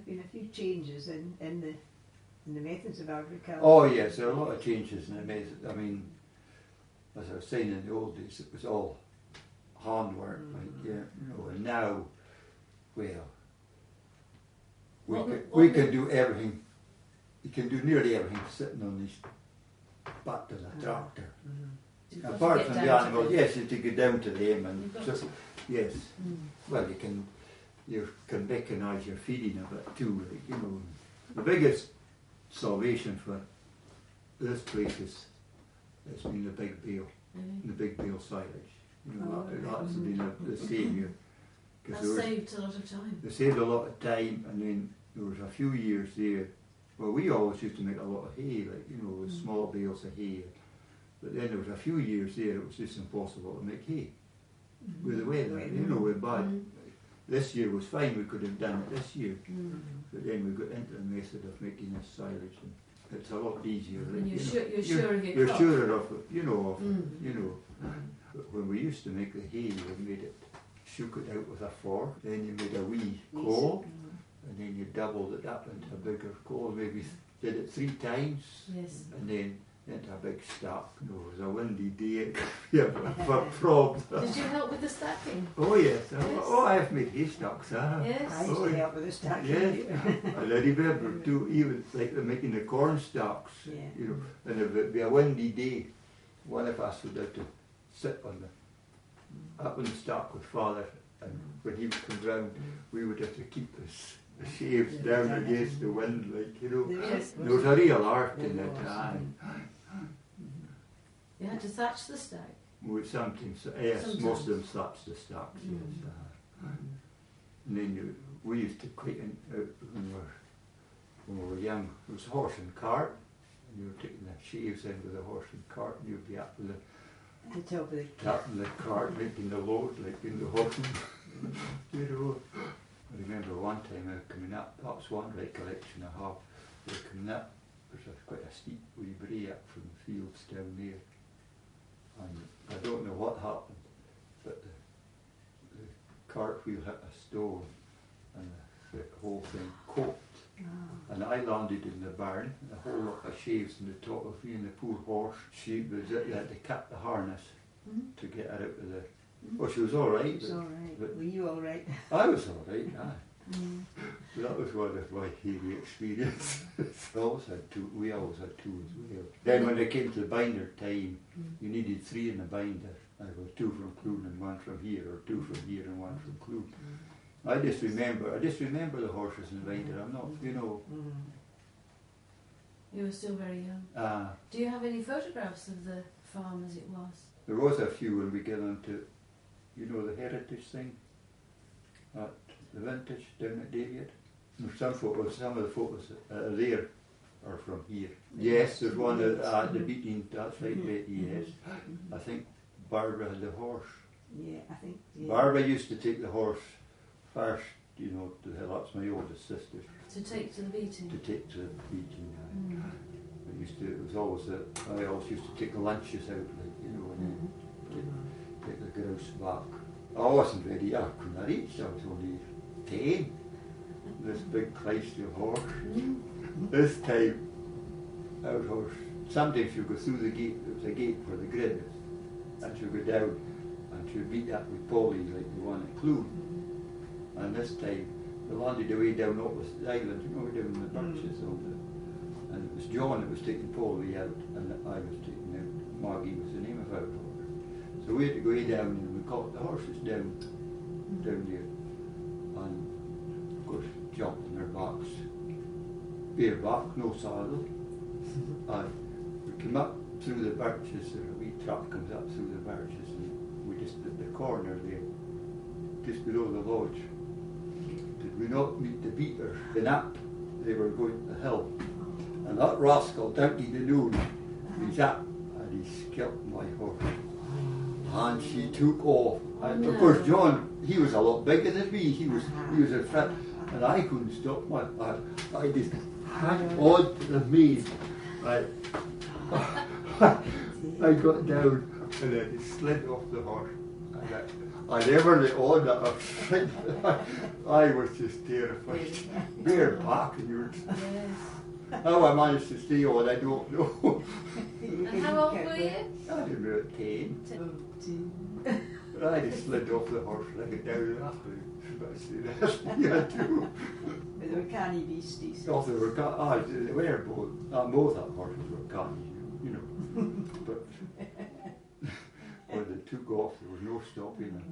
been a few changes in the methods of agriculture. Oh yes, there are a lot of changes in the method. I mean, as I was saying, in the old days it was all handwork, and now, well, we can do everything. You can do nearly everything sitting on this back of the tractor. Apart from the animals, yes, you take it down to them and just, yes. Well, you can mechanise your feeding a bit too. Like, the biggest salvation for this place has been the big bale, the big bale silage. That's been the saviour. That saved a lot of time. They saved a lot of time, and then there was a few years there. Well, we always used to make a lot of hay, like with small bales of hay. But then there was a few years there it was just impossible to make hay with the weather. We're bad. This year was fine, we could have done it this year. But then we got into the method of making this silage, and it's a lot easier. And you're sure of your You're crop. sure of it, But when we used to make the hay, we made it, shook it out with a fork, then you made a wee coal, and then you doubled it up into a bigger coal, maybe did it 3 times, and then into a big stack. It was a windy day, for prob. Did you help with the stacking? Oh yes. I've made hay stacks. Yes. I used to help with the stacking. Yes. And I remember too, even like making the corn stalks, and if it be a windy day, one of us would have to sit up on the stack with Father, and when he would come round, we would have to keep the shaves down against the wind, There was a real art in it. You had to thatch the stack? Sometimes. Most of them thatched the stacks, And then we used to clean when we were young. It was horse and cart, and you were taking the shaves in with the horse and cart, and you'd be up with the top of the cart, making the load, like in the horseman. I remember one time I was coming up, that's one recollection I have. We were coming up, there's quite a steep wee brae up from the fields down there. And I don't know what happened, but the cart wheel hit a stone and the whole thing caught. And I landed in the barn, a whole lot of shaves on the top of me, and the poor horse, you had to cut the harness to get her out of the... Well, she was all right. She was all right. But were you all right? I was all right, That was one of my hairy experiences. We always had two as well. Then when it came to the binder time, you needed 3 in the binder. I got 2 from Clune and 1 from here, or 2 from here and 1 from Clune. I just remember the horses in the binder. I'm not, You were still very young. Do you have any photographs of the farm as it was? There was a few when we get onto, the heritage thing at the vintage down at David. There's some of the photos there are from here. Yes, there's one at the beating, that's right, Betty, yes. I think Barbara had the horse. Yeah, I think. Yeah. Barbara used to take the horse first, that's my oldest sister. To take to the beating? To take to the beating, I always used to take the lunches out, and take the grouse back. I wasn't ready, I couldn't reach, I was only 10. This big Chrysler horse. This time, our horse, sometimes you go through the gate, there was a gate for the grid, and she'll go down, and she'll beat that with Polly like the one at Clune. And this time, they landed away down opposite the island, down in the birches, and it was John that was taking Polly out, and I was taking out, Maggie was the name of our horse. So we had to go way down, and we caught the horses down there, and of course jumped on their backs, bare back, no saddle, and we came up through the birches, and a wee track comes up through the birches, and we just at the corner there, just below the lodge. Did we not meet the beater? Then up, they were going to the hill, and that rascal down to the noon, he's up, and he scalped my horse. And she took off. And of course John, he was a lot bigger than me, he was in front, and I couldn't stop I just hung on to the mane. I got down and then it slid off the horse. I never let on that. I was just terrified. Bare back and you Yes. how I managed to stay on, I don't know. And how old were you? I don't know, 10. 10. I just slid off the horse and I got down after it. That's the rest you had to. But they were canny beasties. Oh, they were, they were both our horses were canny, you know. But when they took off, there was no stopping them.